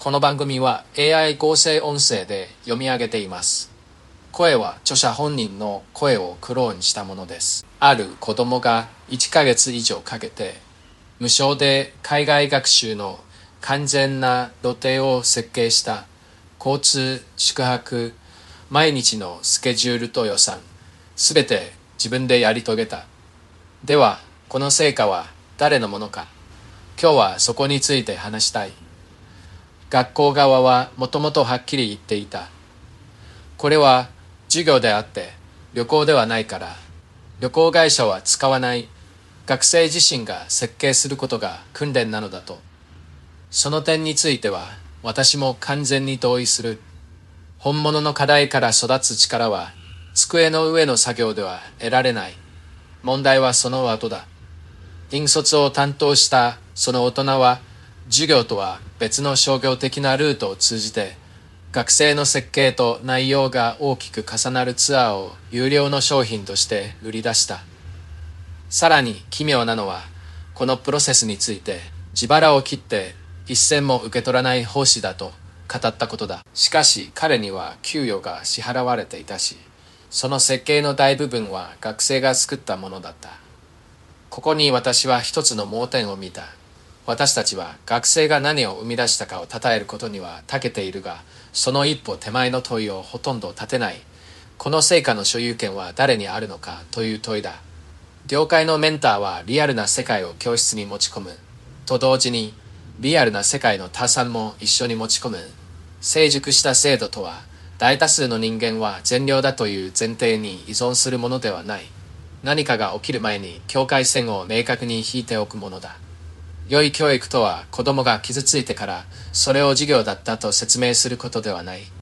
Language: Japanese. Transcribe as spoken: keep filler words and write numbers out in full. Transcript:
この番組は エーアイ 合成音声で読み上げています。声は著者本人の声をクローンしたものです。ある子供がいっかげつ以上かけて無償で海外学習の完全な予定を設計した交通、宿泊、毎日のスケジュールと予算、すべて自分でやり遂げた。では、この成果は誰のものか。今日はそこについて話したい。学校側はもともとはっきり言っていた。これは授業であって旅行ではないから、旅行会社は使わない。学生自身が設計することが訓練なのだと。その点については私も完全に同意する。本物の課題から育つ力は机の上の作業では得られない。問題はその後だ。引率を担当したその大人は授業とは別の商業的なルートを通じて学生の設計と内容が大きく重なるツアーを有料の商品として売り出した。さらに奇妙なのはこのプロセスについて自腹を切って一銭も受け取らない奉仕だと語ったことだ。しかし彼には給与が支払われていたし、その設計の大部分は学生が作ったものだった。ここに私は一つの盲点を見た。私たちは学生が何を生み出したかを称えることには長けているが、その一歩手前の問いをほとんど立てない。この成果の所有権は誰にあるのかという問いだ。業界のメンターはリアルな世界を教室に持ち込む。と同時に、リアルな世界の他産も一緒に持ち込む。成熟した制度とは、大多数の人間は善良だという前提に依存するものではない。何かが起きる前に境界線を明確に引いておくものだ。良い教育とは子供が傷ついてからそれを授業だったと説明することではない。